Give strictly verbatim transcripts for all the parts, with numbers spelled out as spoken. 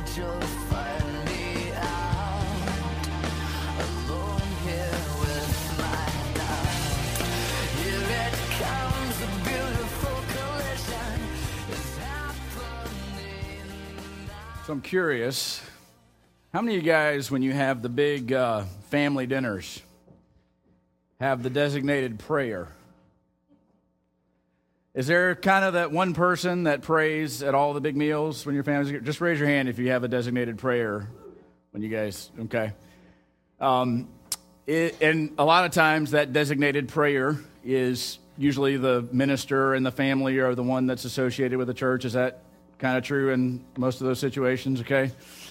you'll find me out, alone here with my doubt. Here it comes, a beautiful collision is happening now. So I'm curious, how many of you guys, when you have the big uh, family dinners, have the designated prayer? Is there kind of that one person that prays at all the big meals when your family's? Just raise your hand if you have a designated prayer when you guys, okay. Um, it, and a lot of times that designated prayer is usually the minister and the family or the one that's associated with the church. Is that kind of true in most of those situations, okay?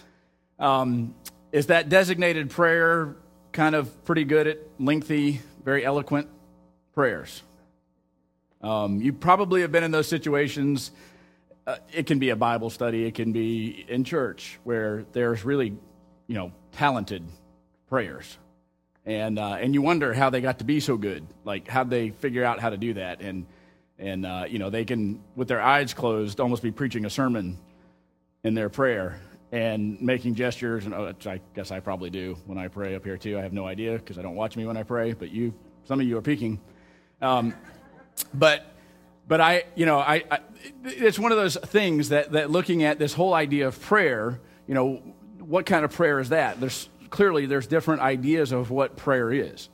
Um, is that designated prayer kind of pretty good at lengthy, very eloquent prayers? Um, you probably have been in those situations. Uh, it can be a Bible study. It can be in church where there's really, you know, talented prayers. And uh, and you wonder how they got to be so good. Like, how'd they figure out how to do that? And, and uh, you know, they can, with their eyes closed, almost be preaching a sermon in their prayer and making gestures. And oh, which I guess I probably do when I pray up here, too. I have no idea because I don't watch me when I pray. But you, some of you are peeking. Um But, but I, you know, I, I, it's one of those things that, that looking at this whole idea of prayer, you know, what kind of prayer is that? There's clearly there's different ideas of what prayer is.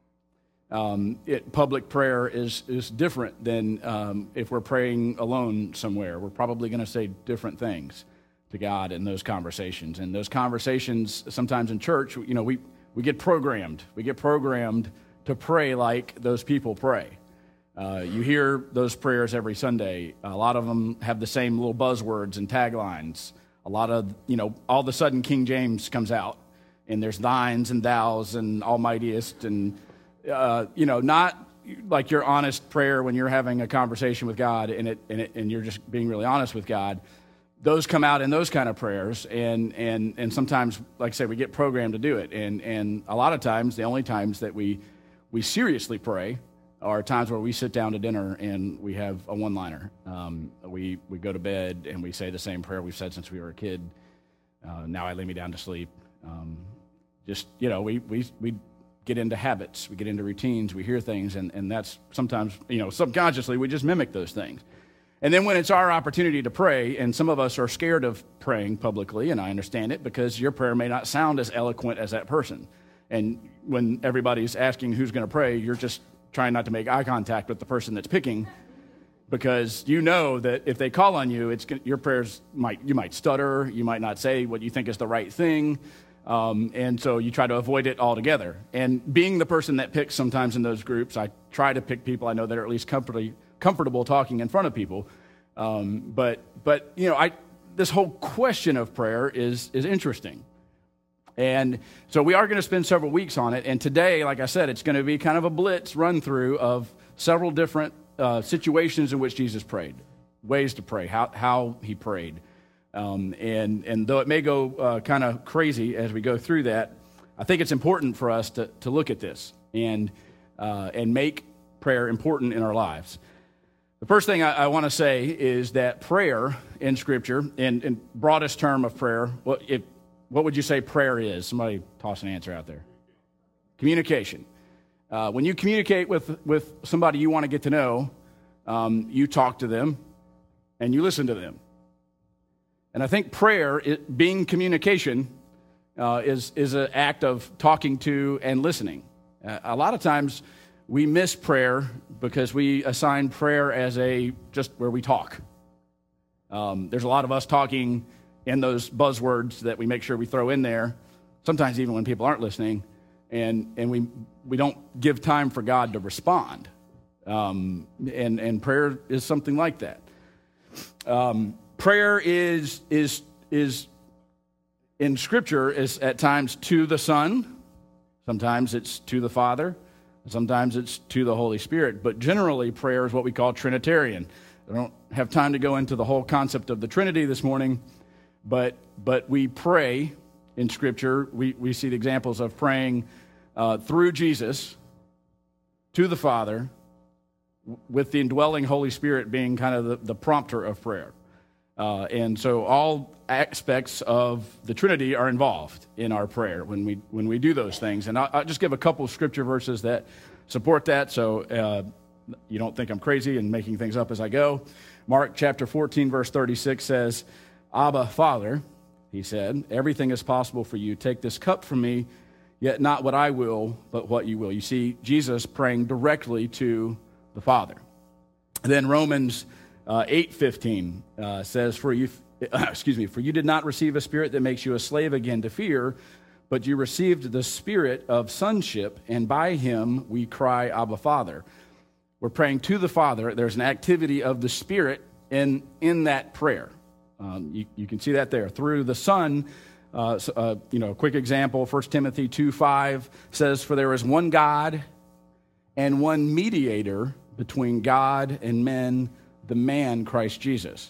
Um, it, public prayer is is different than um, if we're praying alone somewhere. We're probably going to say different things to God in those conversations. And those conversations sometimes in church, you know, we we get programmed. We get programmed to pray like those people pray. Uh, you hear those prayers every Sunday. A lot of them have the same little buzzwords and taglines. A lot of, you know, all of a sudden King James comes out, and there's thines and thous and almightiest, and, uh, you know, not like your honest prayer when you're having a conversation with God and it, and it and you're just being really honest with God. Those come out in those kind of prayers, and and and sometimes, like I said, we get programmed to do it. And and a lot of times, the only times that we we seriously pray are times where we sit down to dinner and we have a one-liner. Um, we we go to bed and we say the same prayer we've said since we were a kid. Uh, now I lay me down to sleep. Um, just, you know, we, we we get into habits. We get into routines. We hear things, and, and that's sometimes, you know, subconsciously we just mimic those things. And then when it's our opportunity to pray, and some of us are scared of praying publicly, and I understand it, because your prayer may not sound as eloquent as that person. And when everybody's asking who's going to pray, you're just trying not to make eye contact with the person that's picking, because you know that if they call on you, it's your prayers might you might stutter, you might not say what you think is the right thing, um, and so you try to avoid it altogether. And being the person that picks sometimes in those groups, I try to pick people I know that are at least comfortably comfortable talking in front of people. Um, but but you know, I this whole question of prayer is is interesting. And so we are going to spend several weeks on it. And today, like I said, it's going to be kind of a blitz run through of several different uh, situations in which Jesus prayed, ways to pray, how how he prayed. Um, and and though it may go uh, kind of crazy as we go through that, I think it's important for us to to look at this and uh, and make prayer important in our lives. The first thing I, I want to say is that prayer in Scripture, in, in broadest term of prayer, well, it what would you say prayer is? Somebody toss an answer out there. Communication. Uh, when you communicate with, with somebody you want to get to know, um, you talk to them and you listen to them. And I think prayer, it, being communication, uh, is, is an act of talking to and listening. Uh, a lot of times we miss prayer because we assign prayer as a just where we talk. Um, there's a lot of us talking in those buzzwords that we make sure we throw in there, sometimes even when people aren't listening, and and we we don't give time for God to respond. Um, and and prayer is something like that. Um, prayer is is is in Scripture is at times to the Son, sometimes it's to the Father, sometimes it's to the Holy Spirit. But generally, prayer is what we call Trinitarian. I don't have time to go into the whole concept of the Trinity this morning. But but we pray in Scripture. We, we see the examples of praying uh, through Jesus to the Father, with the indwelling Holy Spirit being kind of the, the prompter of prayer. Uh, and so all aspects of the Trinity are involved in our prayer when we when we do those things. And I'll, I'll just give a couple of scripture verses that support that, so uh, you don't think I'm crazy and making things up as I go. Mark chapter fourteen, verse thirty-six says, Abba, Father, he said, everything is possible for you. Take this cup from me, yet not what I will, but what you will. You see Jesus praying directly to the Father. And then Romans uh, eight fifteen uh, says, "For you, excuse me, for you did not receive a spirit that makes you a slave again to fear, but you received the spirit of sonship, and by him we cry, Abba, Father." We're praying to the Father. There's an activity of the Spirit in in that prayer. Um, you, you can see that there through the Son. Uh, so, uh, you know, a quick example: First Timothy two five says, "For there is one God and one mediator between God and men, the man Christ Jesus."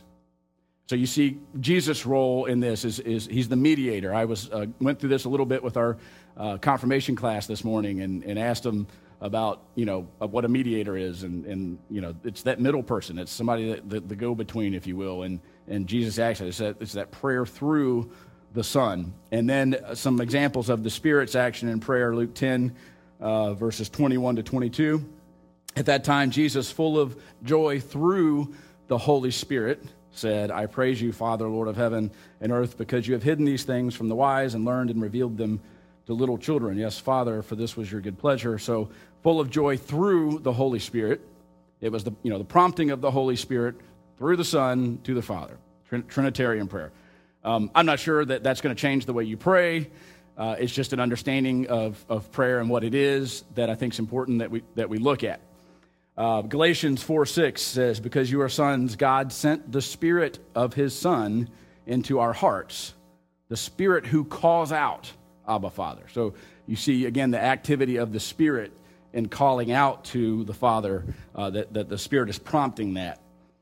So you see Jesus' role in this is, is he's the mediator. I was uh, went through this a little bit with our uh, confirmation class this morning and, and asked them about, you know, what a mediator is. And, and, you know, it's that middle person. It's somebody, that, the, the go-between, if you will. And, and Jesus actually, it's that, it's that prayer through the Son. And then some examples of the Spirit's action in prayer, Luke ten, uh, verses twenty-one to twenty-two. At that time, Jesus, full of joy through the Holy Spirit, said, "I praise you, Father, Lord of heaven and earth, because you have hidden these things from the wise and learned and revealed them to little children. Yes, Father, for this was your good pleasure." So, full of joy through the Holy Spirit. It was the, you know, the prompting of the Holy Spirit through the Son to the Father. Trin- Trinitarian prayer. Um, I'm not sure that that's going to change the way you pray. Uh, it's just an understanding of, of prayer and what it is that I think is important that we that we look at. Uh, Galatians four six says, "Because you are sons, God sent the Spirit of his Son into our hearts, the Spirit who calls out, Abba, Father." So you see, again, the activity of the Spirit in calling out to the Father, uh, that, that the Spirit is prompting that.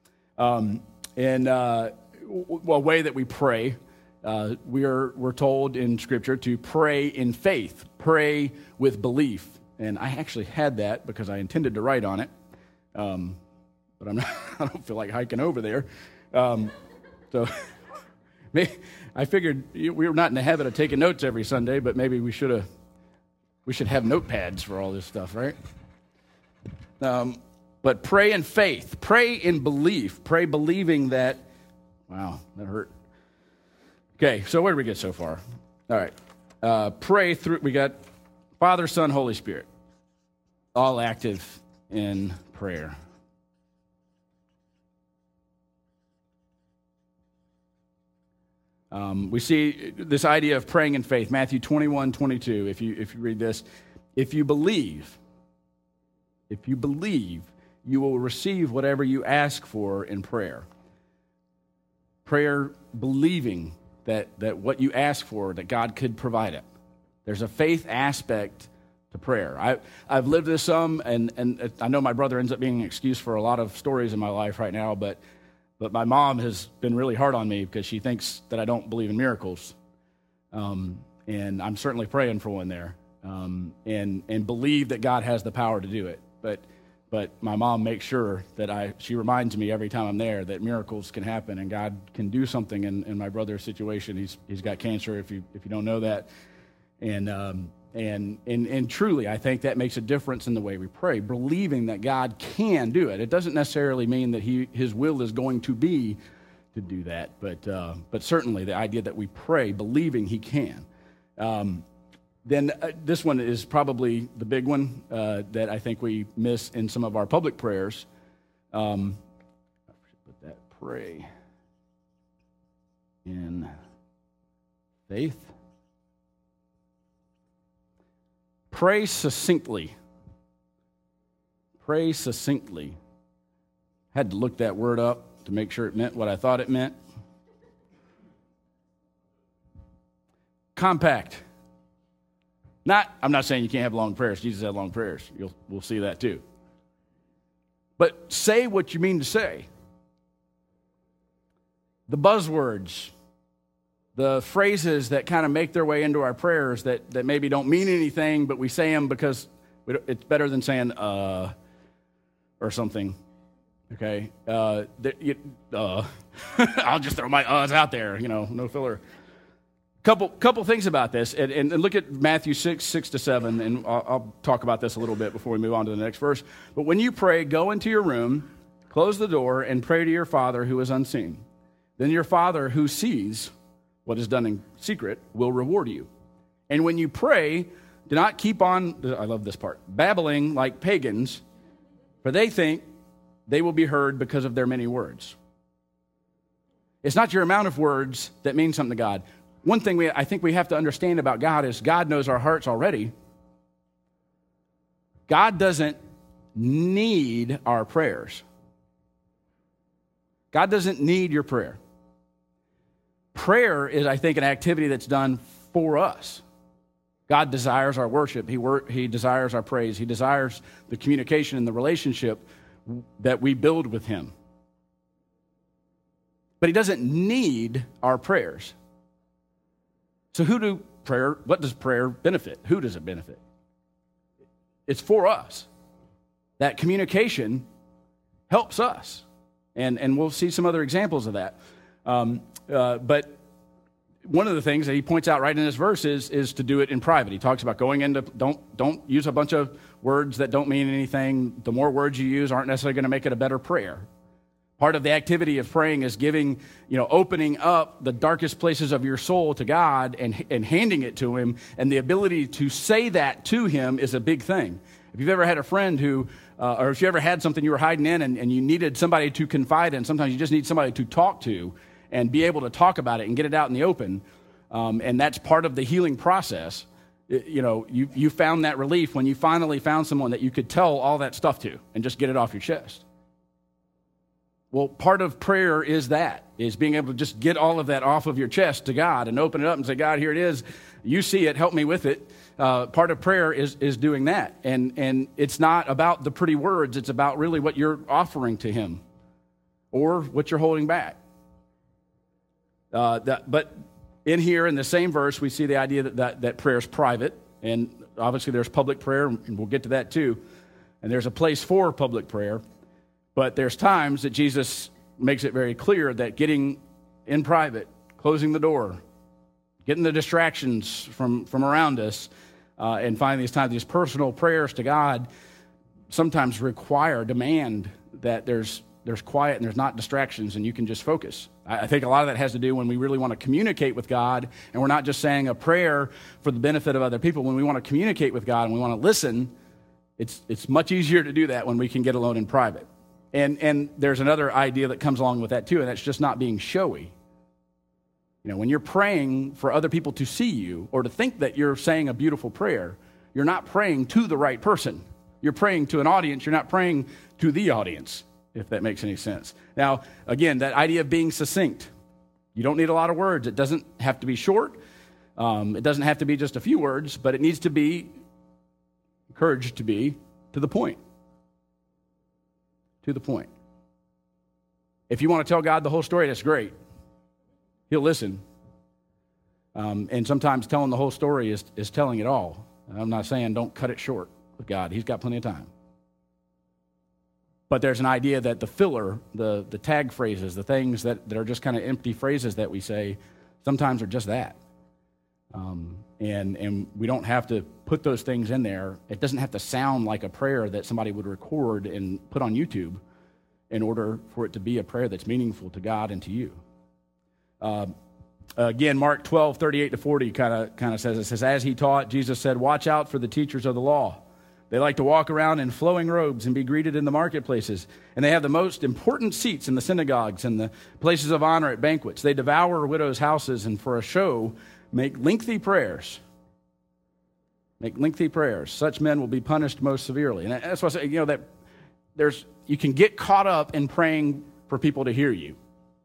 Um, and uh, a way that we pray, uh, we are, we're told in Scripture to pray in faith, pray with belief. And I actually had that because I intended to write on it. Um, but I'm not, I don't feel like hiking over there. Um, so maybe, I figured we were not in the habit of taking notes every Sunday, but maybe we should have. We should have notepads for all this stuff, right? Um, but pray in faith, pray in belief, pray believing that. Wow, that hurt. Okay, so where did we get so far? All right, uh, pray through. We got Father, Son, Holy Spirit, all active in prayer. Um, we see this idea of praying in faith, Matthew twenty-one twenty-two, if you, if you read this. If you believe, if you believe, you will receive whatever you ask for in prayer. Prayer believing that, that what you ask for, that God could provide it. There's a faith aspect to prayer. I, I've lived this some, and, and I know my brother ends up being an excuse for a lot of stories in my life right now, but But my mom has been really hard on me because she thinks that I don't believe in miracles. Um, and I'm certainly praying for one there. Um, and and believe that God has the power to do it. But but my mom makes sure that I, she reminds me every time I'm there that miracles can happen and God can do something in, in my brother's situation. He's he's got cancer, if you if you don't know that. And um, And, and and truly, I think that makes a difference in the way we pray, believing that God can do it. It doesn't necessarily mean that he, his will is going to be to do that, but uh, but certainly the idea that we pray, believing he can. Um, then uh, this one is probably the big one uh, that I think we miss in some of our public prayers. Um, I should put that, pray in faith. Pray succinctly. Pray succinctly. Had to look that word up to make sure it meant what I thought it meant. Compact. Not, I'm not saying you can't have long prayers. Jesus had long prayers. You'll, we'll see that too. But say what you mean to say. The buzzwords, the phrases that kind of make their way into our prayers that, that maybe don't mean anything, but we say them because we it's better than saying, uh, or something. Okay, uh, th- you, uh, I'll just throw my uhs out there, you know, no filler. Couple couple things about this, and, and look at Matthew six, six to seven, and I'll, I'll talk about this a little bit before we move on to the next verse. But when you pray, go into your room, close the door, and pray to your Father who is unseen. Then your Father who sees what is done in secret will reward you. And when you pray, do not keep on, I love this part, babbling like pagans, for they think they will be heard because of their many words. It's not your amount of words that mean something to God. One thing we, I think we have to understand about God is God knows our hearts already. God doesn't need our prayers. God doesn't need your prayer. Prayer is, I think, an activity that's done for us. God desires our worship. He, wor- he desires our praise. He desires the communication and the relationship that we build with him. But he doesn't need our prayers. So who do prayer, what does prayer benefit? Who does it benefit? It's for us. That communication helps us. And, and we'll see some other examples of that. Um, uh, but one of the things that he points out right in this verse is, is to do it in private. He talks about going into, don't, don't use a bunch of words that don't mean anything. The more words you use aren't necessarily going to make it a better prayer. Part of the activity of praying is giving, you know, opening up the darkest places of your soul to God and, and handing it to him. And the ability to say that to him is a big thing. If you've ever had a friend who, uh, or if you ever had something you were hiding in and, and you needed somebody to confide in, sometimes you just need somebody to talk to and be able to talk about it and get it out in the open. Um, and that's part of the healing process. It, you know, you, you found that relief when you finally found someone that you could tell all that stuff to and just get it off your chest. Well, part of prayer is that, is being able to just get all of that off of your chest to God and open it up and say, God, here it is. You see it. Help me with it. Uh, part of prayer is is doing that. And, and it's not about the pretty words. It's about really what you're offering to him or what you're holding back. Uh, that, but in here, in the same verse, we see the idea that, that, that prayer is private. And obviously there's public prayer, and we'll get to that too. And there's a place for public prayer. But there's times that Jesus makes it very clear that getting in private, closing the door, getting the distractions from, from around us, uh, and finding these times, these personal prayers to God sometimes require, demand that there's there's quiet and there's not distractions and you can just focus. I, I think a lot of that has to do when we really want to communicate with God and we're not just saying a prayer for the benefit of other people. When we want to communicate with God and we want to listen, it's it's much easier to do that when we can get alone in private. And and there's another idea that comes along with that too, and that's just not being showy. You know, when you're praying for other people to see you or to think that you're saying a beautiful prayer, you're not praying to the right person. You're praying to an audience. You're not praying to the audience, if that makes any sense. Now, again, that idea of being succinct. You don't need a lot of words. It doesn't have to be short. Um, it doesn't have to be just a few words, but it needs to be encouraged to be to the point. To the point. If you want to tell God the whole story, that's great. He'll listen. Um, and sometimes telling the whole story is, is telling it all. I'm not saying don't cut it short with God. He's got plenty of time. But there's an idea that the filler, the, the tag phrases, the things that, that are just kind of empty phrases that we say, sometimes are just that. Um, and, and we don't have to put those things in there. It doesn't have to sound like a prayer that somebody would record and put on YouTube in order for it to be a prayer that's meaningful to God and to you. Uh, again, Mark twelve, thirty-eight to forty kind of kind of says, it says, as he taught, Jesus said, watch out for the teachers of the law. They like to walk around in flowing robes and be greeted in the marketplaces. And they have the most important seats in the synagogues and the places of honor at banquets. They devour widows' houses and for a show make lengthy prayers. Make lengthy prayers. Such men will be punished most severely. And that's why I say, you know, that there's you can get caught up in praying for people to hear you.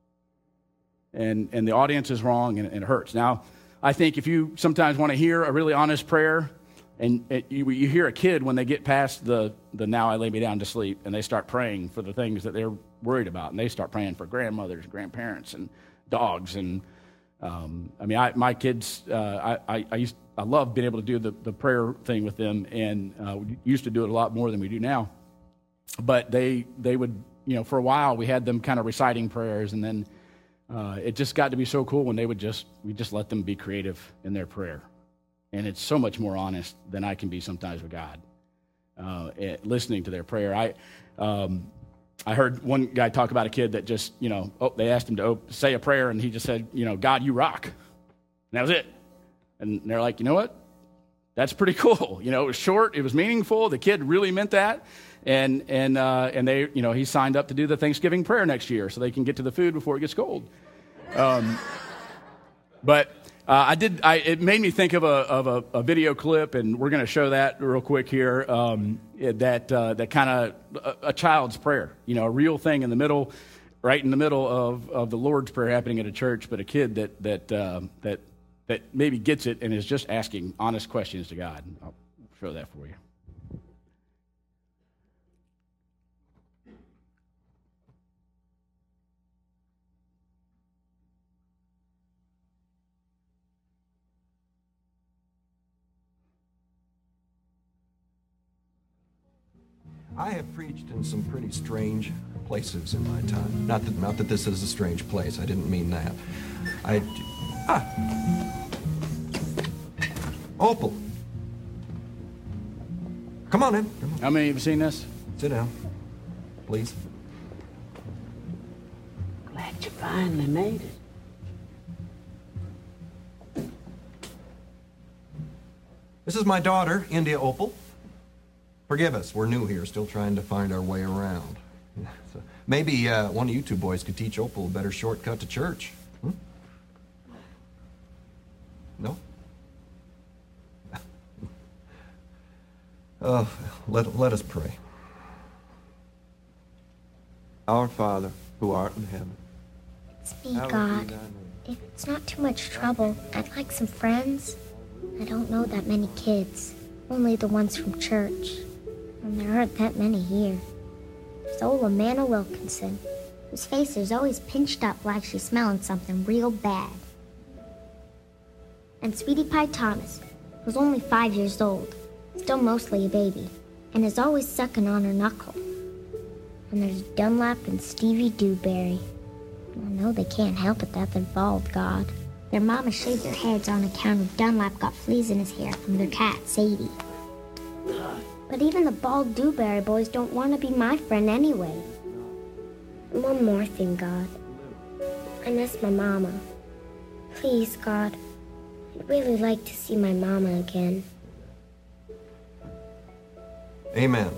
And and the audience is wrong and, and it hurts. Now, I think if you sometimes want to hear a really honest prayer, and it, you, you hear a kid when they get past the, the now I lay me down to sleep, and they start praying for the things that they're worried about, and they start praying for grandmothers, grandparents, and dogs. And um, I mean, I, my kids, uh, I, I, I used I love being able to do the, the prayer thing with them, and uh, we used to do it a lot more than we do now. But they they would you know, for a while we had them kind of reciting prayers, and then uh, it just got to be so cool when they would just, we just let them be creative in their prayer. And it's so much more honest than I can be sometimes with God, uh, it, listening to their prayer. I um, I heard one guy talk about a kid that just, you know, oh, they asked him to op- say a prayer, and he just said, you know, God, you rock. And that was it. And they're like, you know what? That's pretty cool. You know, it was short, it was meaningful. The kid really meant that. And and uh, and they, you know, he signed up to do the Thanksgiving prayer next year so they can get to the food before it gets cold. Um, but uh, I did. I, it made me think of a of a, a video clip, and we're going to show that real quick here. Um, that uh, that kind of a, a child's prayer. You know, a real thing in the middle, right in the middle of, of the Lord's Prayer happening at a church, but a kid that that uh, that that maybe gets it and is just asking honest questions to God. I'll show that for you. I have preached in some pretty strange places in my time. Not that, not that this is a strange place. I didn't mean that. I... Ah! Opal! Come on in. Come on. How many of you have seen this? Sit down, please. Glad you finally made it. This is my daughter, India Opal. Forgive us, we're new here, still trying to find our way around. So maybe uh, one of you two boys could teach Opal a better shortcut to church. Hmm? No? Oh, let, let us pray. Our Father, who art in heaven. It's me, hallowed God. be thy name. If it's not too much trouble, I'd like some friends. I don't know that many kids, only the ones from church. And there aren't that many here. There's old Amanda Wilkinson, whose face is always pinched up like she's smelling something real bad. And Sweetie Pie Thomas, who's only five years old, still mostly a baby, and is always sucking on her knuckle. And there's Dunlap and Stevie Dewberry. I know they can't help it that they're bald, God. Their mama shaved their heads on account of Dunlap got fleas in his hair from their cat, Sadie. But even the bald Dewberry boys don't want to be my friend anyway. And one more thing, God. I miss my mama. Please, God. I'd really like to see my mama again. Amen.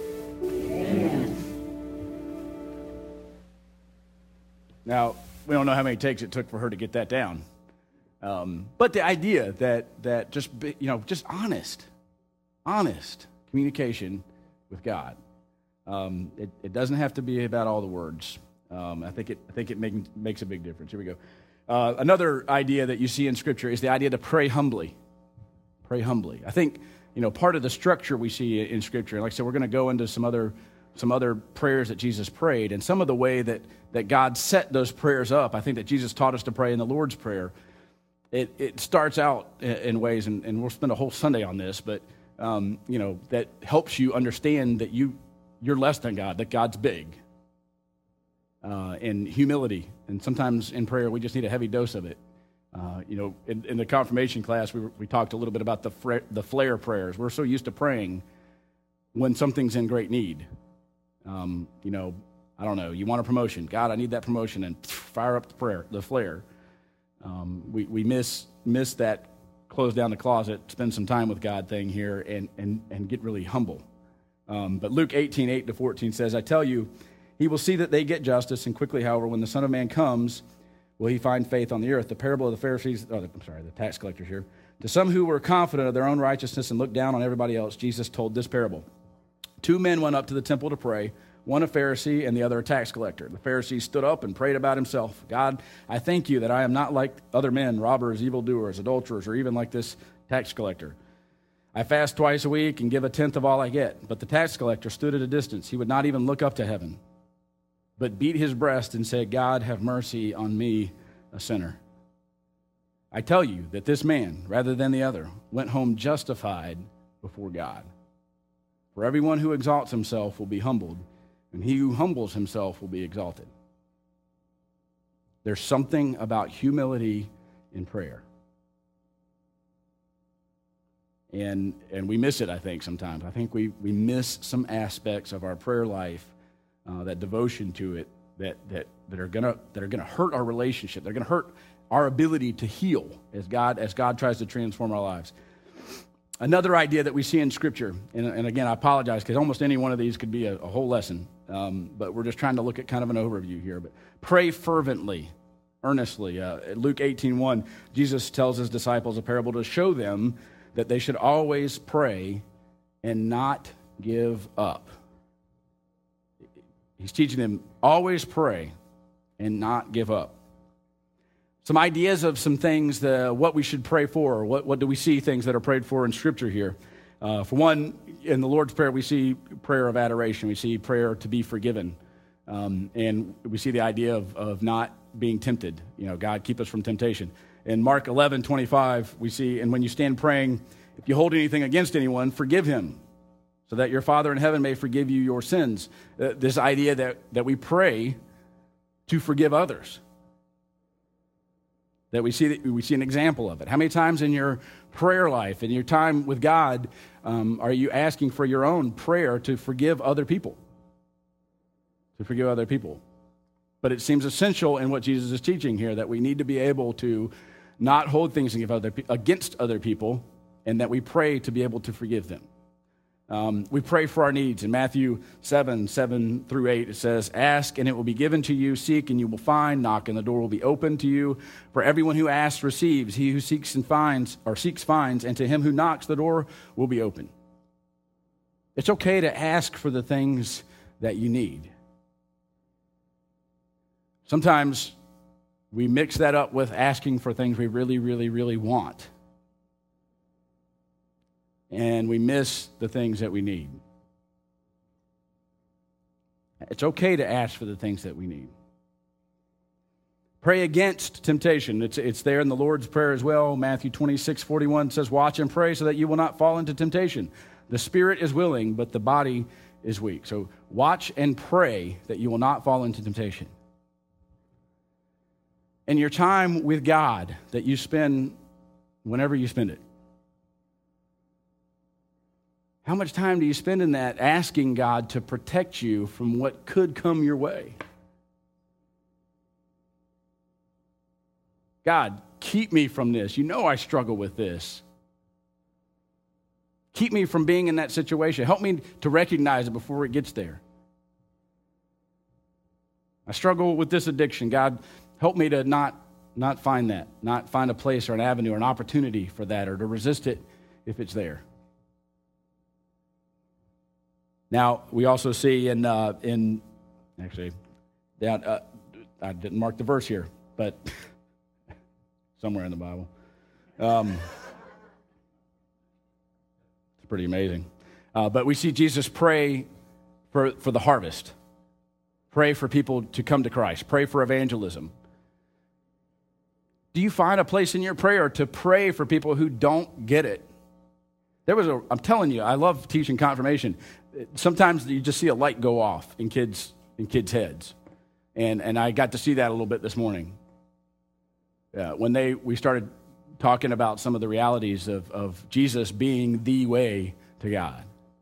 Now, we don't know how many takes it took for her to get that down. Um, but the idea that that just, be, you know, just honest, honest communication with God. Um, it, it doesn't have to be about all the words. Um, I think it I think it make, makes a big difference. Here we go. Uh, another idea that you see in Scripture is the idea to pray humbly. Pray humbly. I think, you know, part of the structure we see in Scripture, and like I said, we're going to go into some other some other prayers that Jesus prayed, and some of the way that, that God set those prayers up. I think that Jesus taught us to pray in the Lord's Prayer. It it starts out in, in ways, and, and we'll spend a whole Sunday on this, but um, you know, that helps you understand that you you're less than God, that God's big. Uh, and humility, and sometimes in prayer we just need a heavy dose of it. Uh, you know, in, in the confirmation class we we talked a little bit about the fra- the flare prayers. We're so used to praying when something's in great need. Um, you know, I don't know. You want a promotion, God, I need that promotion, and pff, fire up the prayer, the flare. Um, we we miss miss that close down the closet, spend some time with God thing here, and and and get really humble. Um, but Luke eighteen, eight to fourteen says, I tell you, he will see that they get justice, and quickly, however, when the Son of Man comes, will he find faith on the earth? The parable of the Pharisees, oh, I'm sorry, the tax collectors here. To some who were confident of their own righteousness and looked down on everybody else, Jesus told this parable. Two men went up to the temple to pray, one a Pharisee and the other a tax collector. The Pharisee stood up and prayed about himself. God, I thank you that I am not like other men, robbers, evildoers, adulterers, or even like this tax collector. I fast twice a week and give a tenth of all I get. But the tax collector stood at a distance. He would not even look up to heaven, but beat his breast and said, God, have mercy on me, a sinner. I tell you that this man, rather than the other, went home justified before God. For everyone who exalts himself will be humbled, and he who humbles himself will be exalted. There's something about humility in prayer. And and we miss it, I think, sometimes. I think we, we miss some aspects of our prayer life, uh, that devotion to it, that that that are gonna that are gonna hurt our relationship. They're gonna hurt our ability to heal as God as God tries to transform our lives. Another idea that we see in Scripture, and, and again, I apologize because almost any one of these could be a, a whole lesson, um, but we're just trying to look at kind of an overview here. But pray fervently, earnestly. Uh, Luke eighteen one, Jesus tells his disciples a parable to show them that they should always pray and not give up. He's teaching them, always pray and not give up. Some ideas of some things, the, what we should pray for. What, what do we see things that are prayed for in Scripture here? Uh, for one, in the Lord's Prayer, we see prayer of adoration. We see prayer to be forgiven. Um, and we see the idea of, of not being tempted. You know, God, keep us from temptation. In Mark eleven twenty-five, we see, and when you stand praying, if you hold anything against anyone, forgive him, so that your Father in heaven may forgive you your sins. Uh, this idea that, that we pray to forgive others. That we see that we see an example of it. How many times in your prayer life, in your time with God, um, are you asking for your own prayer to forgive other people? To forgive other people. But it seems essential in what Jesus is teaching here that we need to be able to not hold things against other people, and that we pray to be able to forgive them. Um, we pray for our needs. In Matthew seven, seven through eight, it says, ask and it will be given to you, seek and you will find, knock and the door will be opened to you. For everyone who asks receives, he who seeks and finds, or seeks finds, and to him who knocks the door will be open. It's okay to ask for the things that you need. Sometimes we mix that up with asking for things we really, really, really want. And we miss the things that we need. It's okay to ask for the things that we need. Pray against temptation. It's, it's there in the Lord's Prayer as well. Matthew twenty-six forty-one says, watch and pray so that you will not fall into temptation. The spirit is willing, but the body is weak. So watch and pray that you will not fall into temptation. And your time with God that you spend whenever you spend it. How much time do you spend in that asking God to protect you from what could come your way? God, keep me from this. You know I struggle with this. Keep me from being in that situation. Help me to recognize it before it gets there. I struggle with this addiction. God, help me to not, not find that, not find a place or an avenue or an opportunity for that, or to resist it if it's there. Now, we also see in, uh, in actually, down, uh, I didn't mark the verse here, but somewhere in the Bible. Um, it's pretty amazing. Uh, but we see Jesus pray for, for the harvest. Pray for people to come to Christ. Pray for evangelism. Do you find a place in your prayer to pray for people who don't get it? There was a, I'm telling you, I love teaching confirmation. Sometimes you just see a light go off in kids in kids' heads. And and I got to see that a little bit this morning. Uh, when they we started talking about some of the realities of, of Jesus being the way to God.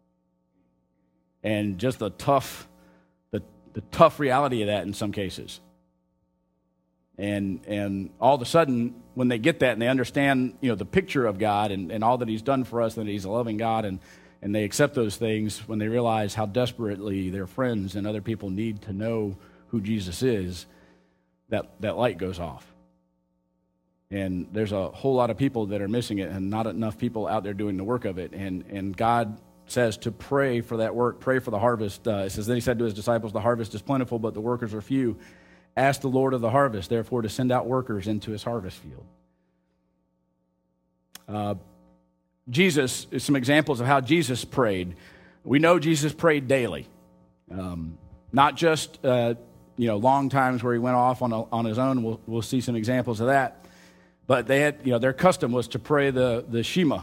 And just the tough, the, the tough reality of that in some cases. And and all of a sudden, when they get that and they understand, you know, the picture of God and, and all that he's done for us, and that he's a loving God, and, and they accept those things, when they realize how desperately their friends and other people need to know who Jesus is, that, that light goes off. And there's a whole lot of people that are missing it, and not enough people out there doing the work of it. And and God says to pray for that work, pray for the harvest. Uh, it says, then he said to his disciples, the harvest is plentiful, but the workers are few. Ask the Lord of the harvest, therefore, to send out workers into his harvest field. Uh, Jesus, some examples of how Jesus prayed. We know Jesus prayed daily. Um, not just, uh, you know, long times where he went off on a, on his own. We'll, we'll see some examples of that. But they had, you know, their custom was to pray the, the Shema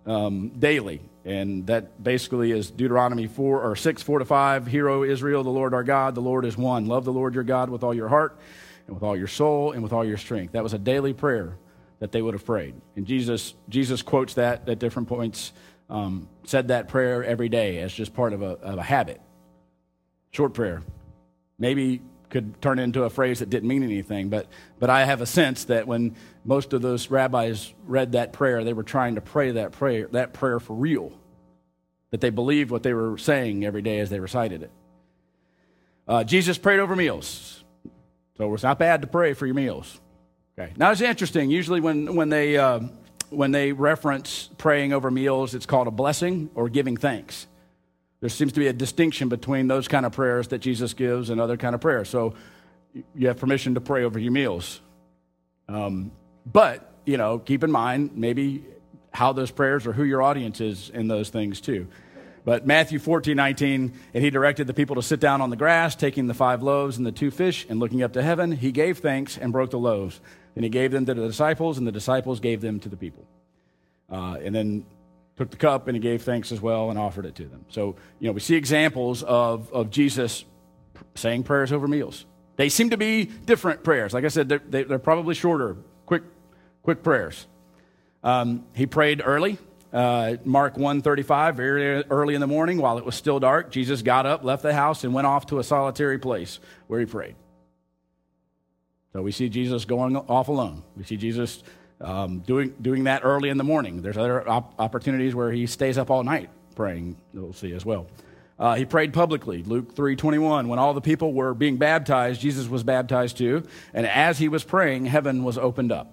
um, daily. And that basically is Deuteronomy four or six, four to five. Hear, O Israel, the Lord our God, the Lord is one. Love the Lord your God with all your heart and with all your soul and with all your strength. That was a daily prayer that they would have prayed. And Jesus Jesus quotes that at different points, um, said that prayer every day as just part of a, of a habit. Short prayer. Maybe could turn into a phrase that didn't mean anything, but but I have a sense that when most of those rabbis read that prayer, they were trying to pray that prayer, that prayer for real, that they believed what they were saying every day as they recited it. Uh, Jesus prayed over meals, so it's not bad to pray for your meals. Okay. Now it's interesting. Usually when when they uh, when they reference praying over meals, it's called a blessing or giving thanks. There seems to be a distinction between those kind of prayers that Jesus gives and other kind of prayers. So you have permission to pray over your meals. Um, but, you know, keep in mind maybe how those prayers or who your audience is in those things too. But Matthew fourteen nineteen, and he directed the people to sit down on the grass, taking the five loaves and the two fish, and looking up to heaven, he gave thanks and broke the loaves. Then he gave them to the disciples, and the disciples gave them to the people. Uh, and then took the cup, and he gave thanks as well and offered it to them. So, you know, we see examples of, of Jesus saying prayers over meals. They seem to be different prayers. Like I said, they're, they're probably shorter, quick quick prayers. Um, he prayed early. Uh, Mark one thirty-five, very early in the morning, while it was still dark, Jesus got up, left the house, and went off to a solitary place where he prayed. So we see Jesus going off alone. We see Jesus Um, doing doing that early in the morning. There's other op- opportunities where he stays up all night praying, we'll see as well. Uh, he prayed publicly. Luke three twenty-one, when all the people were being baptized, Jesus was baptized too, and as he was praying, heaven was opened up.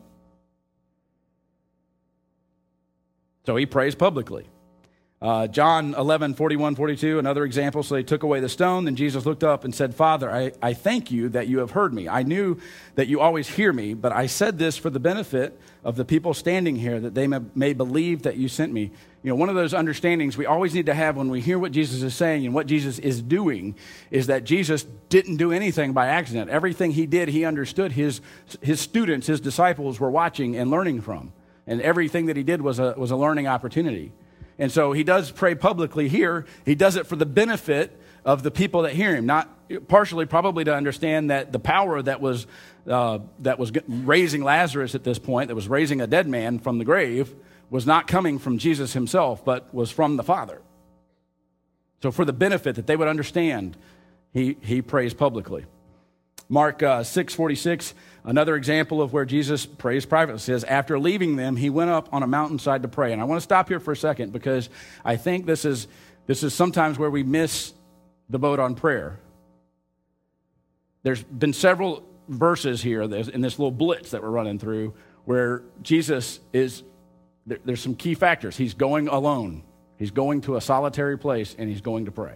So he prays publicly. Uh, John eleven forty-one forty-two, another example. So they took away the stone. Then Jesus looked up and said, Father, I, I thank you that you have heard me. I knew that you always hear me, but I said this for the benefit of the people standing here, that they may, may believe that you sent me. You know, one of those understandings we always need to have when we hear what Jesus is saying and what Jesus is doing is that Jesus didn't do anything by accident. Everything he did, he understood his, his students, his disciples were watching and learning from. And everything that he did was a, was a learning opportunity. And so he does pray publicly here. He does it for the benefit of the people that hear him, not partially probably to understand that the power that was uh, that was raising Lazarus at this point, that was raising a dead man from the grave, was not coming from Jesus himself, but was from the Father. So for the benefit that they would understand, he, he prays publicly. Mark uh, six forty-six, another example of where Jesus prays privately, says, after leaving them, he went up on a mountainside to pray. And I want to stop here for a second because I think this is this is sometimes where we miss the boat on prayer. There's been several verses here in this little blitz that we're running through where Jesus is, there, there's some key factors. He's going alone. He's going to a solitary place and he's going to pray.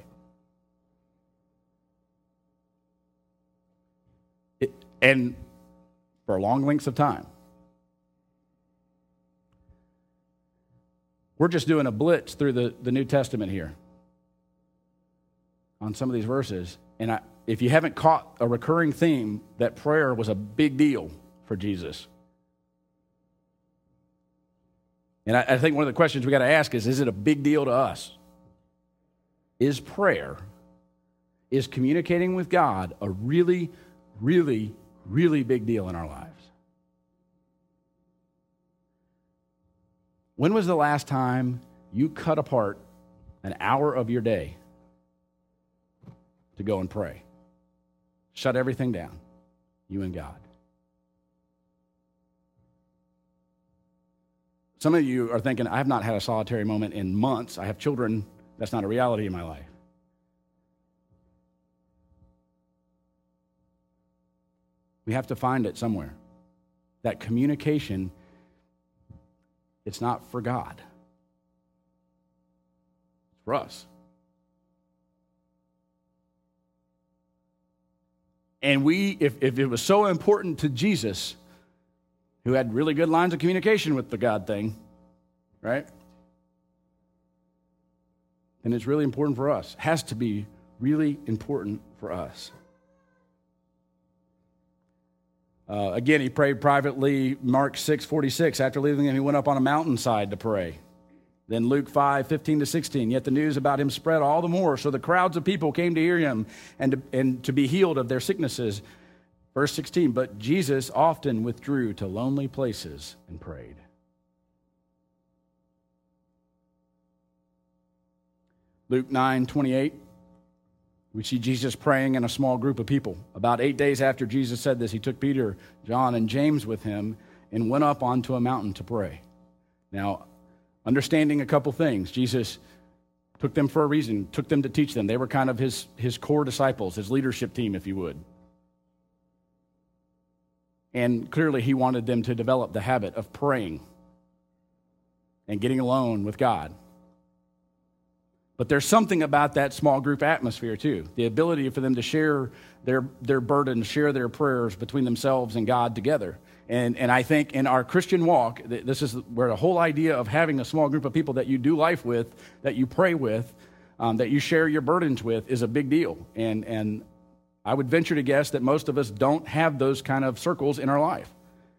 It, and for long lengths of time. We're just doing a blitz through the, the New Testament here on some of these verses. And I, if you haven't caught a recurring theme, that prayer was a big deal for Jesus. And I, I think one of the questions we got to ask is, is it a big deal to us? Is prayer, is communicating with God a really, really, really big deal in our lives? When was the last time you cut apart an hour of your day to go and pray? Shut everything down, you and God. Some of you are thinking, I have not had a solitary moment in months. I have children. That's not a reality in my life. We have to find it somewhere. That communication, it's not for God. It's for us. And we, if, if it was so important to Jesus, who had really good lines of communication with the God thing, right? And it's really important for us. It has to be really important for us. Uh, again, he prayed privately. Mark six forty-six, after leaving him, he went up on a mountainside to pray. Then Luke five, fifteen to sixteen, yet the news about him spread all the more, so the crowds of people came to hear him and to, and to be healed of their sicknesses. Verse sixteen, but Jesus often withdrew to lonely places and prayed. Luke nine, twenty-eight, we see Jesus praying in a small group of people. About eight days after Jesus said this, he took Peter, John, and James with him and went up onto a mountain to pray. Now, understanding a couple things, Jesus took them for a reason, took them to teach them. They were kind of his, his core disciples, his leadership team, if you would. And clearly he wanted them to develop the habit of praying and getting alone with God. But there's something about that small group atmosphere too. The ability for them to share their, their burdens, share their prayers between themselves and God together. And, and I think in our Christian walk, this is where the whole idea of having a small group of people that you do life with, that you pray with, um, that you share your burdens with is a big deal. And, and I would venture to guess that most of us don't have those kind of circles in our life.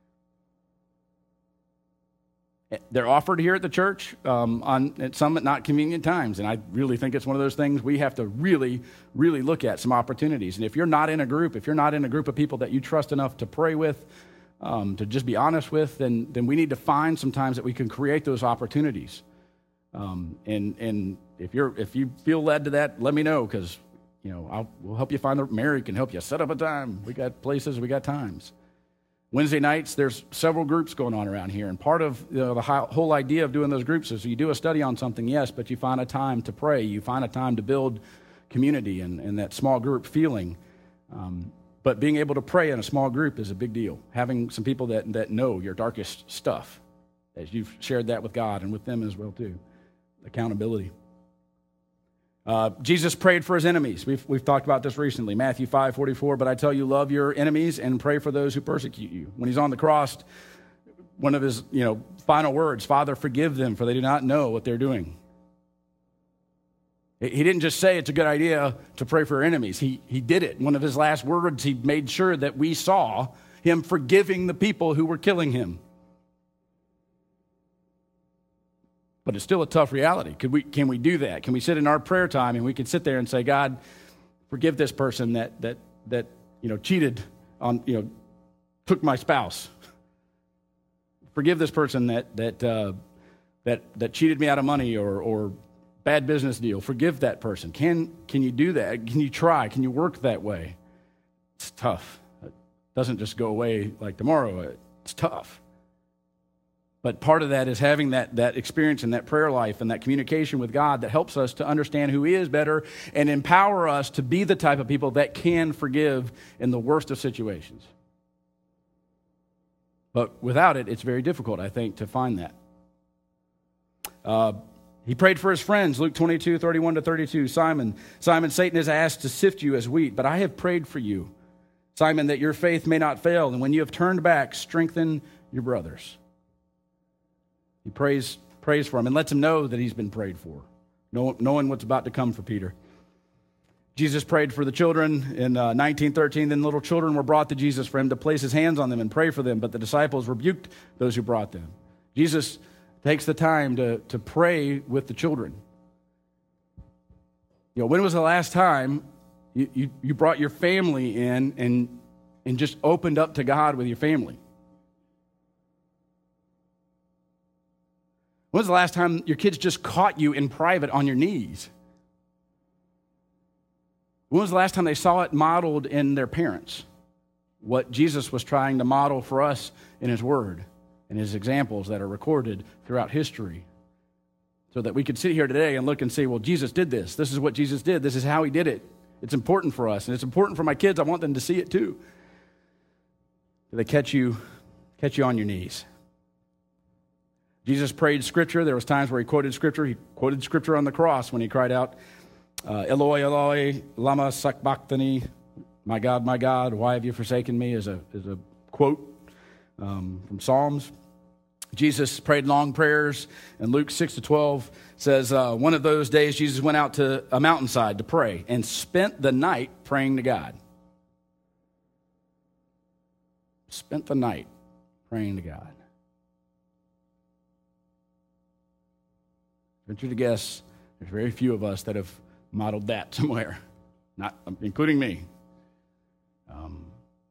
They're offered here at the church um, on at some at not convenient times, and I really think it's one of those things we have to really, really look at some opportunities. And if you're not in a group, if you're not in a group of people that you trust enough to pray with, um, to just be honest with, then then we need to find some times that we can create those opportunities. Um, and and if you're if you feel led to that, let me know, because you know I'll we'll help you find the Mary can help you set up a time. We got places, we got times. Wednesday nights, there's several groups going on around here, and part of you know, the whole idea of doing those groups is you do a study on something, yes, but you find a time to pray, you find a time to build community and, and that small group feeling. Um, but being able to pray in a small group is a big deal. Having some people that, that know your darkest stuff, as you've shared that with God and with them as well too. Accountability. Uh, Jesus prayed for his enemies. We've, we've talked about this recently. Matthew five forty-four, but I tell you, love your enemies and pray for those who persecute you. When he's on the cross, one of his you know final words, Father, forgive them, for they do not know what they're doing. He didn't just say it's a good idea to pray for your enemies. He, he did it. One of his last words, he made sure that we saw him forgiving the people who were killing him. But it's still a tough reality. Could we, can we do that? Can we sit in our prayer time and we can sit there and say, God, forgive this person that that that you know cheated on, you know, took my spouse. Forgive this person that that uh, that that cheated me out of money or or bad business deal. Forgive that person. Can can you do that? Can you try? Can you work that way? It's tough. It doesn't just go away like tomorrow. It's tough. But part of that is having that, that experience and that prayer life and that communication with God that helps us to understand who he is better and empower us to be the type of people that can forgive in the worst of situations. But without it, it's very difficult, I think, to find that. Uh, he prayed for his friends, Luke twenty-two, thirty-one to thirty-two. Simon, Simon, Satan has asked to sift you as wheat, but I have prayed for you, Simon, that your faith may not fail, and when you have turned back, strengthen your brothers. He prays, prays for him and lets him know that he's been prayed for, knowing what's about to come for Peter. Jesus prayed for the children in uh, nineteen thirteen. Then little children were brought to Jesus for him to place his hands on them and pray for them, but the disciples rebuked those who brought them. Jesus takes the time to, to pray with the children. You know, when was the last time you, you, you brought your family in and, and just opened up to God with your family? When was the last time your kids just caught you in private on your knees? When was the last time they saw it modeled in their parents? What Jesus was trying to model for us in his word and his examples that are recorded throughout history. So that we could sit here today and look and say, well, Jesus did this. This is what Jesus did. This is how he did it. It's important for us. And it's important for my kids. I want them to see it too. They catch you, catch you on your knees. Jesus prayed scripture. There was times where he quoted scripture. He quoted scripture on the cross when he cried out, uh, Eloi, Eloi, lama sabachthani, my God, my God, why have you forsaken me, is a, is a quote um, from Psalms. Jesus prayed long prayers, and Luke six to twelve says, uh, one of those days Jesus went out to a mountainside to pray and spent the night praying to God. Spent the night praying to God. venture to guess there's very few of us that have modeled that somewhere, not including me. Um,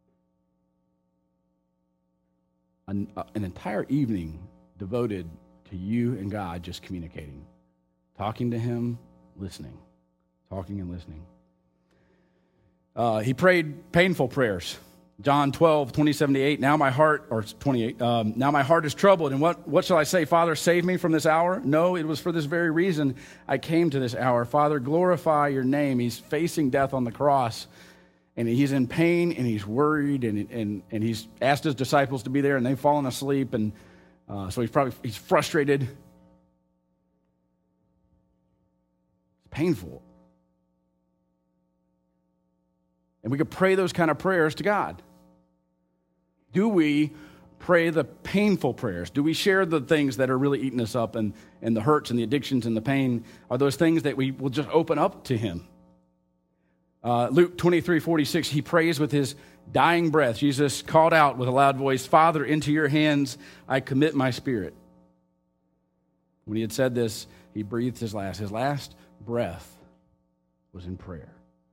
an, uh, an entire evening devoted to you and God just communicating, talking to him, listening, talking and listening. Uh, he prayed painful prayers. John twelve, twenty-seven to eight, now my heart, or twenty-eight, um, now my heart is troubled, and what, what shall I say? Father, save me from this hour? No, it was for this very reason I came to this hour. Father, glorify your name. He's facing death on the cross, and he's in pain, and he's worried, and, and, and he's asked his disciples to be there, and they've fallen asleep, and uh, so he's probably he's frustrated. It's painful. And we could pray those kind of prayers to God. Do we pray the painful prayers? Do we share the things that are really eating us up and, and the hurts and the addictions and the pain? Are those things that we will just open up to him? Uh, Luke twenty-three forty-six, he prays with his dying breath. Jesus called out with a loud voice, Father, into your hands I commit my spirit. When he had said this, he breathed his last. His last breath was in prayer.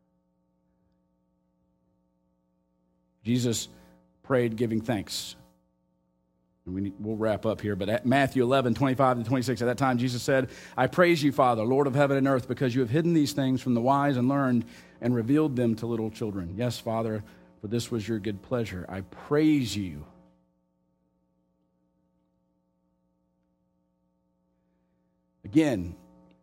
Jesus prayed giving thanks. And we need, we'll wrap up here, but at Matthew eleven, twenty-five to twenty-six, at that time Jesus said, I praise you, Father, Lord of heaven and earth, because you have hidden these things from the wise and learned and revealed them to little children. Yes, Father, for this was your good pleasure. I praise you. Again,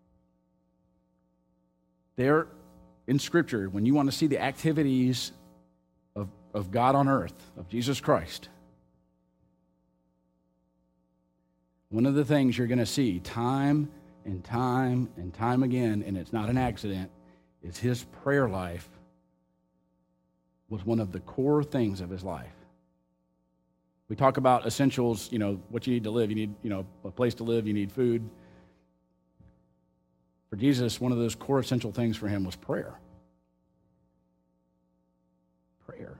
there in Scripture, when you want to see the activities of, of God on earth, of Jesus Christ, one of the things you're going to see time and time and time again, and it's not an accident, is his prayer life was one of the core things of his life. We talk about essentials, you know, what you need to live. You need, you know, a place to live. You need food. For Jesus, one of those core essential things for him was prayer. Prayer.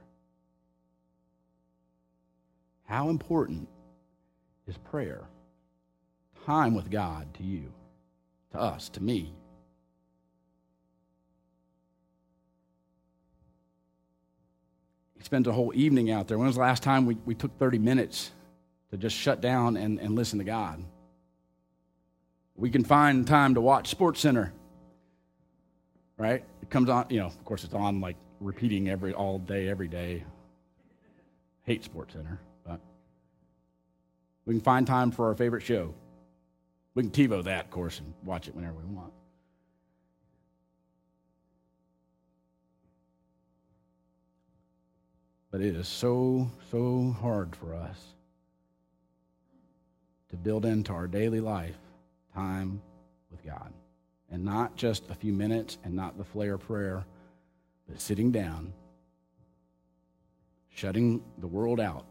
How important is prayer? Time with God to you, to us, to me. He spends a whole evening out there. When was the last time we, we took thirty minutes to just shut down and, and listen to God? We can find time to watch Sports Center, right? It comes on, you know, of course it's on like repeating every all day, every day. Hate Sports Center, but we can find time for our favorite show. We can TiVo that, of course, and watch it whenever we want. But it is so, so hard for us to build into our daily life time with God. And not just a few minutes and not the flare prayer, but sitting down, shutting the world out,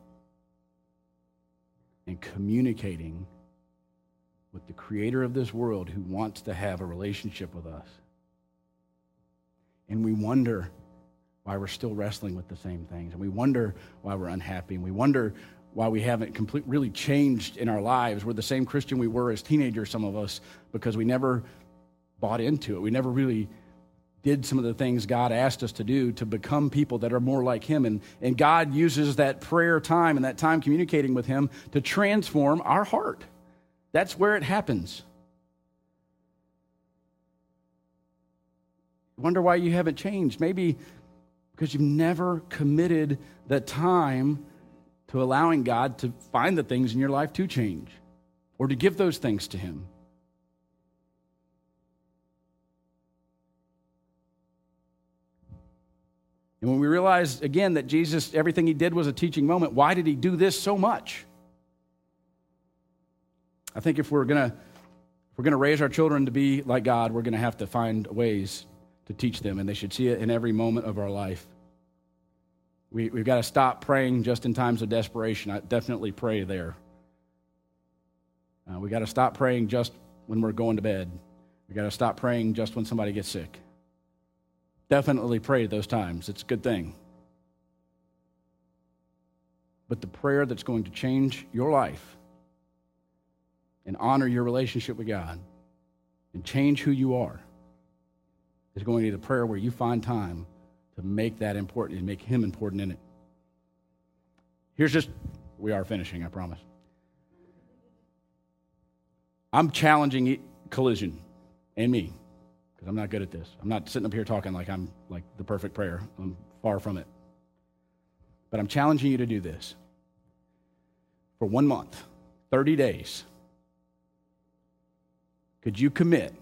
and communicating with the creator of this world who wants to have a relationship with us. And we wonder why we're still wrestling with the same things. And we wonder why we're unhappy. And we wonder why we haven't complete, really changed in our lives. We're the same Christian we were as teenagers, some of us, because we never bought into it. We never really did some of the things God asked us to do to become people that are more like him. And, and God uses that prayer time and that time communicating with him to transform our heart. That's where it happens. Wonder why you haven't changed. Maybe because you've never committed the time to allowing God to find the things in your life to change or to give those things to him. And when we realize, again, that Jesus, everything he did was a teaching moment, why did he do this so much? I think if we're going to if we're going to raise our children to be like God, we're going to have to find ways to teach them, and they should see it in every moment of our life. We, we've got to stop praying just in times of desperation. I definitely pray there. Uh, we've got to stop praying just when we're going to bed. We've got to stop praying just when somebody gets sick. Definitely pray those times. It's a good thing. But the prayer that's going to change your life and honor your relationship with God and change who you are is going to be the prayer where you find time to make that important and make him important in it. Here's just, we are finishing, I promise. I'm challenging Collision and me, because I'm not good at this. I'm not sitting up here talking like I'm like the perfect prayer. I'm far from it. But I'm challenging you to do this. For one month, thirty days, could you commit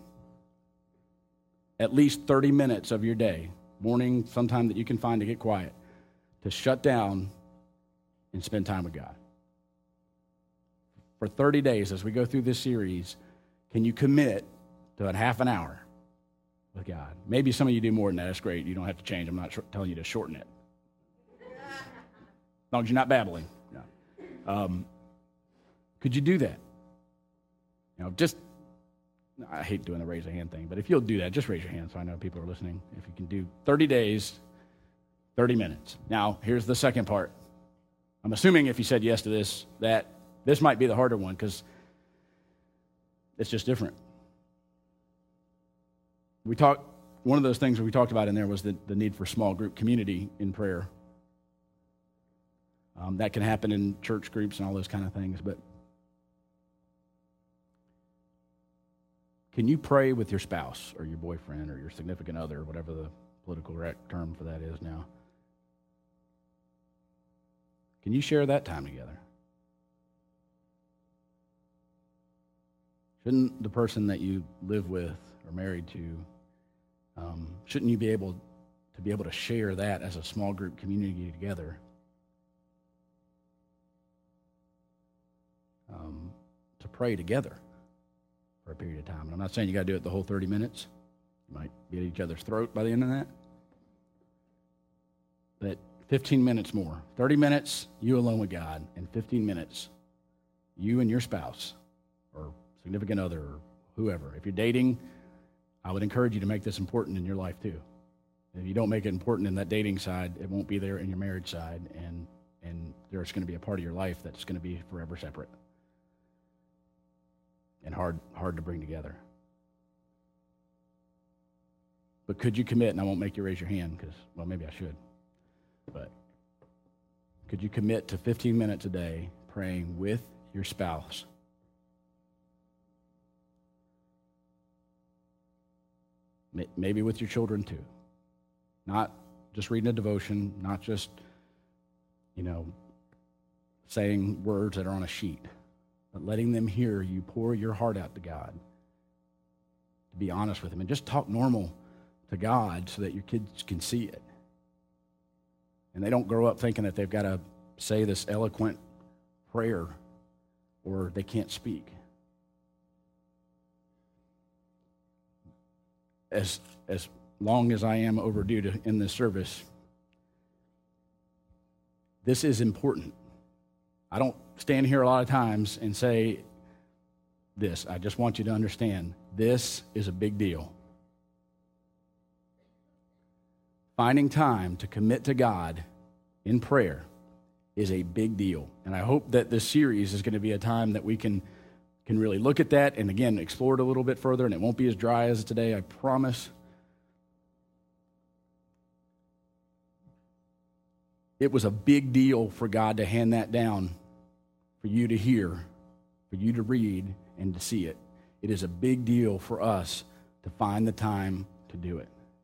at least thirty minutes of your day, morning, sometime that you can find to get quiet, to shut down and spend time with God? For thirty days, as we go through this series, can you commit to a half an hour with God? Maybe some of you do more than that. That's great. You don't have to change. I'm not sh- telling you to shorten it. As long as you're not babbling. No. Um, could you do that? You know, just, I hate doing the raise a hand thing, but if you'll do that, just raise your hand so I know people are listening. If you can do thirty days, thirty minutes. Now, here's the second part. I'm assuming if you said yes to this, that this might be the harder one because it's just different. We talked, one of those things we talked about in there was the, the need for small group community in prayer. Um, that can happen in church groups and all those kind of things, but can you pray with your spouse or your boyfriend or your significant other, whatever the political correct term for that is now? Can you share that time together? Shouldn't the person that you live with or married to, um, shouldn't you be able to be able to share that as a small group community together? Um, to pray together for a period of time. And I'm not saying you got to do it the whole thirty minutes. You might be at each other's throat by the end of that. But fifteen minutes more. thirty minutes, you alone with God, and fifteen minutes, you and your spouse or significant other or whoever. If you're dating, I would encourage you to make this important in your life too. If you don't make it important in that dating side, it won't be there in your marriage side, and, and there's going to be a part of your life that's going to be forever separate and hard hard to bring together. But could you commit, and I won't make you raise your hand because, well, maybe I should, but could you commit to fifteen minutes a day praying with your spouse? Maybe with your children too. Not just reading a devotion, not just, you know, saying words that are on a sheet, but letting them hear you pour your heart out to God, to be honest with him, and just talk normal to God so that your kids can see it. And they don't grow up thinking that they've got to say this eloquent prayer or they can't speak. As as long as I am overdue to in this service, this is important. I don't stand here a lot of times and say this. I just want you to understand, this is a big deal. Finding time to commit to God in prayer is a big deal. And I hope that this series is going to be a time that we can can really look at that and, again, explore it a little bit further, and it won't be as dry as today, I promise. It was a big deal for God to hand that down for you to hear, for you to read, and to see it. It is a big deal for us to find the time to do it.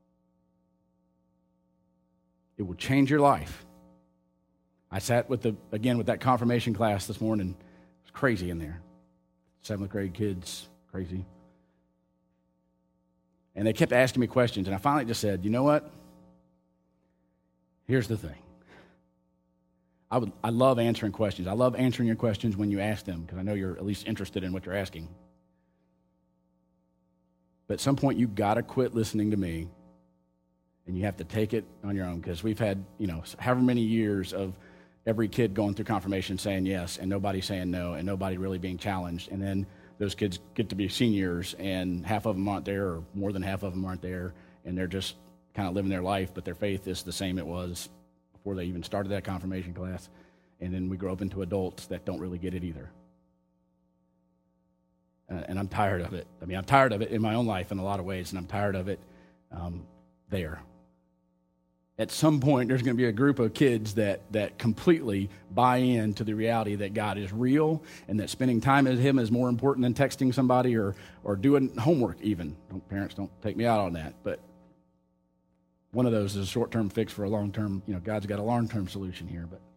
It will change your life. I sat with the again with that confirmation class this morning. It was crazy in there. Seventh grade kids, crazy. And they kept asking me questions, and I finally just said, you know what? Here's the thing. I would I love answering questions. I love answering your questions when you ask them, because I know you're at least interested in what you're asking. But at some point, you've got to quit listening to me, and you have to take it on your own, because we've had, you know, however many years of every kid going through confirmation saying yes, and nobody saying no, and nobody really being challenged. And then those kids get to be seniors, and half of them aren't there, or more than half of them aren't there, and they're just kind of living their life, but their faith is the same it was before they even started that confirmation class. And then we grow up into adults that don't really get it either. Uh, and I'm tired of it. I mean, I'm tired of it in my own life in a lot of ways, and I'm tired of it um, there. At some point, there's going to be a group of kids that that completely buy into the reality that God is real and that spending time with Him is more important than texting somebody or or doing homework even. Don't, parents, don't take me out on that. But one of those is a short-term fix for a long-term, you know, God's got a long-term solution here. But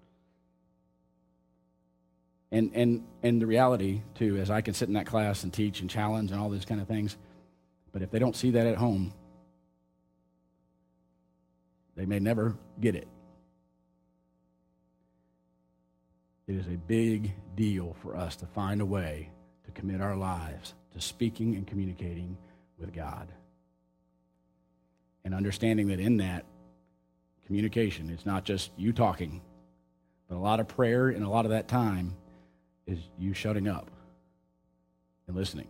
And and and the reality, too, is I can sit in that class and teach and challenge and all these kind of things, but if they don't see that at home, they may never get it. It is a big deal for us to find a way to commit our lives to speaking and communicating with God. And understanding that in that communication, it's not just you talking, but a lot of prayer and a lot of that time is you shutting up and listening.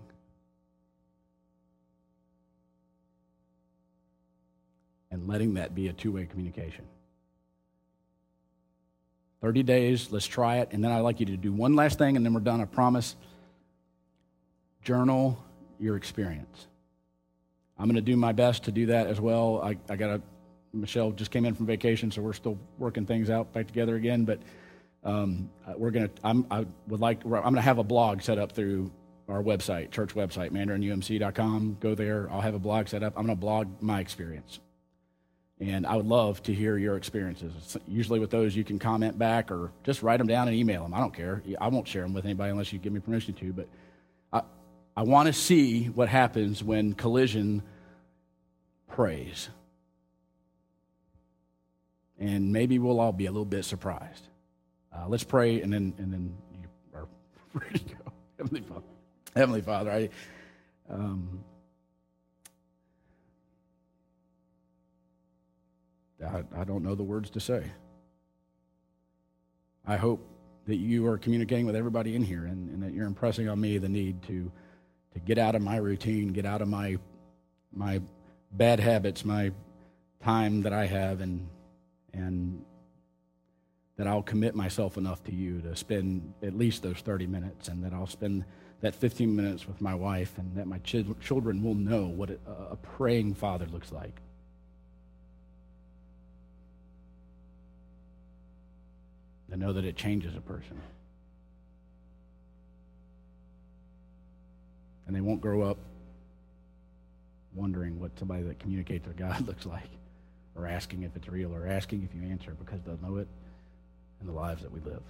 And letting that be a two-way communication. thirty days, let's try it. And then I'd like you to do one last thing, and then we're done, I promise. Journal your experience. I'm going to do my best to do that as well. I, I got a, Michelle just came in from vacation, so we're still working things out back together again. But um, we're going to, I'm, I would like, I'm going to have a blog set up through our website, church website, mandarin U M C dot com. Go there. I'll have a blog set up. I'm going to blog my experience. And I would love to hear your experiences. Usually with those, you can comment back or just write them down and email them. I don't care. I won't share them with anybody unless you give me permission to. But I, I want to see what happens when Collision prays. And maybe we'll all be a little bit surprised. Uh, let's pray, and then and then you are ready to go. Heavenly Father, Heavenly Father, I... Um, I, I don't know the words to say. I hope that you are communicating with everybody in here and, and that you're impressing on me the need to to get out of my routine, get out of my my bad habits, my time that I have, and and that I'll commit myself enough to you to spend at least those thirty minutes, and that I'll spend that fifteen minutes with my wife, and that my ch- children will know what a, a praying father looks like. They know that it changes a person. And they won't grow up wondering what somebody that communicates with God looks like, or asking if it's real, or asking if you answer, because they'll know it in the lives that we live.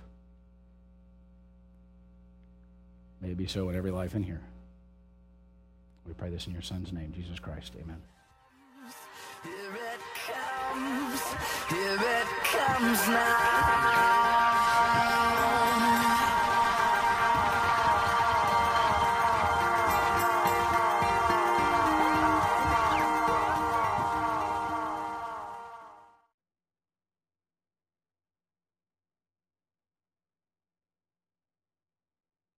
May it be so in every life in here. We pray this in your Son's name, Jesus Christ. Amen. Here it comes, here it comes now.